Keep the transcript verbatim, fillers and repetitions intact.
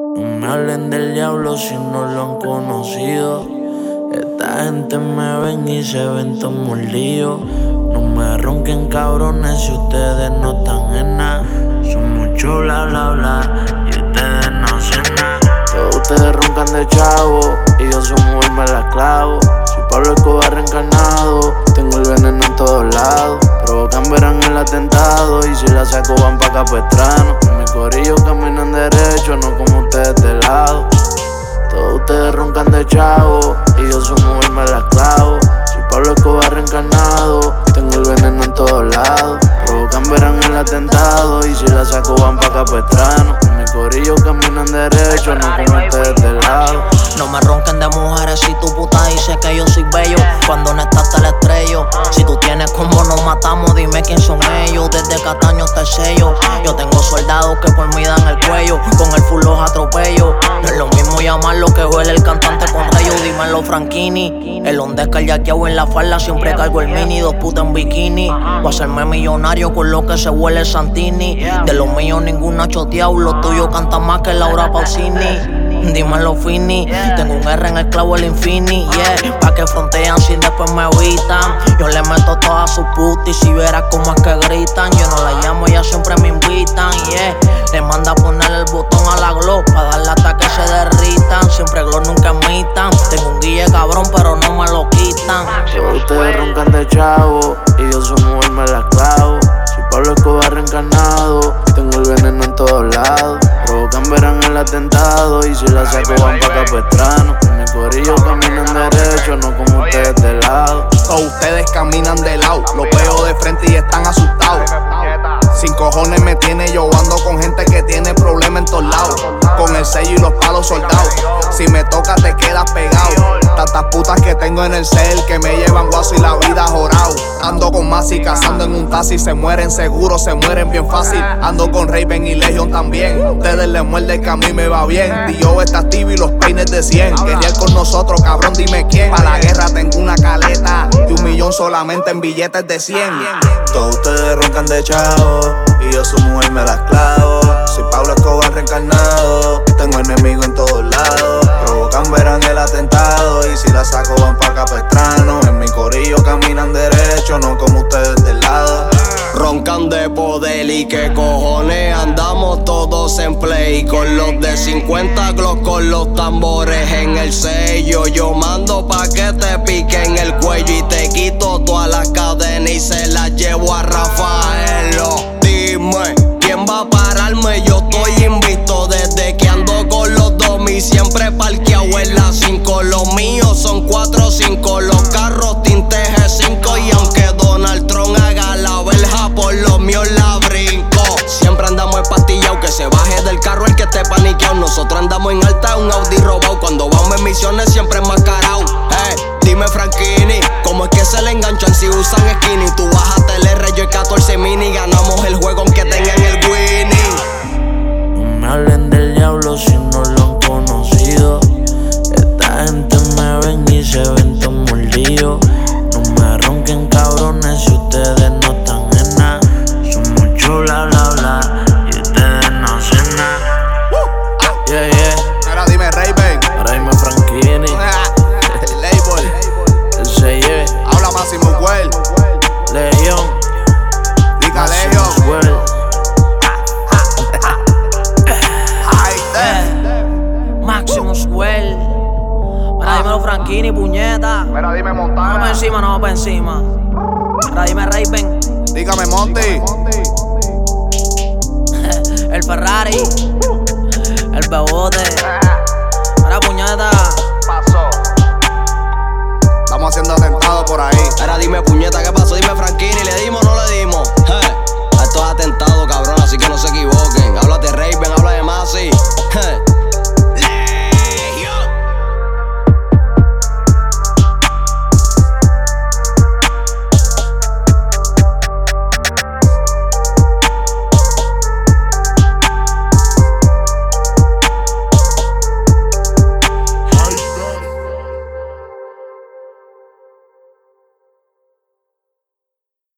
No me hablen del diablo si no lo han conocido. Esta gente me ven y se ven todos mordidos. No me ronquen cabrones si ustedes no están en nada. Son mucho bla bla bla y ustedes no hacen nada. Todos ustedes roncan de chavo y yo su mujer me la clavo. Soy Pablo Escobar reencarnado, tengo el veneno en todos lados. Provocan, verán el atentado y si la saco van pa' Capestrano. En mi corillo caminan derecho, no como ustedes de lado. Todos ustedes roncan de chavo y yo su mujer me la clavo. Soy Pablo Escobar reencarnado, tengo el veneno en todos lados. Provocan, verán el atentado y si la saco van pa' Capestrano. En mi corillo caminan derecho, no como ustedes de lado. No me ronquen de mujeres si tu puta dice que yo soy bello. Cuando no estás te la estrello. Si tú tienes como nos matamos, dime quién son ellos. Desde Cataño hasta el sello. Yo tengo soldados que por mí dan el cuello. Con el full los atropello. No es lo mismo llamarlo que huele el cantante con rayo. Dímelo Franchini. El Ondesca, el yaqueado en la falda. Siempre cargo el mini, dos putas en bikini. Voy a hacerme millonario con lo que se huele el Santini. De los míos ninguno ha choteado. Los tuyos cantan más que Laura Pausini. Dímelo Fini, tengo un R en el clavo el Infini, yeah. Pa' que frontean si después me evitan. Yo le meto todas sus putas y si vieras cómo es que gritan. Yo no la llamo, ellas siempre me invitan, yeah. Le manda a poner el botón a la Glock pa' darle hasta que se derritan. Siempre Glock nunca imitan. Tengo un guille cabrón pero no me lo quitan. Todos ustedes roncan de chavo y yo su mujer me la clavo. Soy Pablo Escobar reencarnado, tengo el veneno en todos lados. Provocan, verán el atentado y si la saco van pa' Capestrano. En mi corillo caminan derecho, no como ustedes de lado. Todos ustedes caminan de lado, los veo de frente y están asustados. Sin cojones me tiene, yo ando con gente que tiene problemas en todos lados. Con el sello y los palos soldados. Si me toca te quedas pegado. Tantas putas que tengo en el cel que me llevan guaso y la vida jorao. Ando con Masi cazando en un taxi. Se mueren seguro, se mueren bien fácil. Ando con Raven y Legion también. Ustedes les muerden que a mí me va bien. Dio está activo y los peines de cien. Querían con nosotros, cabrón, dime quién. Pa' la guerra tengo una caleta de un millón solamente en billetes de cien. Todos ustedes roncan de chavo y yo su mujer me las clavo. Soy Pablo Escobar reencarnado, tengo enemigos en todos lados. Provocan, verán el atentado y si la saco van pa' Capestrano. En mi corillo caminan derecho, no como ustedes del lado. Roncan de poder y que cojones andamos todos en play. Con los de cincuenta Glock, con los tambores en el sello. Yo mando pa' que te piquen el cuello y te quito todas las cadenas y se las llevo a Rafaelo. Dime, ¿quién va a pararme? Yo estoy invicto desde que ando con los domis. Siempre parqueado en las cinco. Los míos son cuatro o cinco. Los carros tinte G cinco. Y aunque Donald Trump haga la verja, por los míos la brinco. Siempre andamos empastillados, que se baje del carro el que esté paniqueado. Nosotros andamos en alta, un Audi robado. Cuando vamos en misiones siempre enmascarado. Eh, dime Franchini, ¿cómo es que se le enganchan si usan skinny? Tú bajaste el R, yo el catorce mini. Ganamos el juego aunque tengan el winning. No me hablen del diablo si no lo han conocido. Esta gente me ven y se ven todos mordidos. No me ronquen cabrones si ustedes no están en nada. Son mucho bla bla bla y ustedes no hacen nada. Yeah, yeah. Ahora dime Raven. Ahora dime Franchini. Label. El C Y. Habla Máximo Well. Legion. Diga Máximo Legion. Well. Maximus Well. Mira, dímelo Franchini, puñeta. Mira, dime No Montana. pa' encima, no pa' encima. Mira, dime Raven. Dígame Monty. El Ferrari. El Bebote. Mira, puñeta. Pasó. Estamos haciendo atentados por ahí. Ahora dime puñeta, ¿qué pasó? Dime Franchini, ¿le dimos o no le dimos? Eh, a estos atentados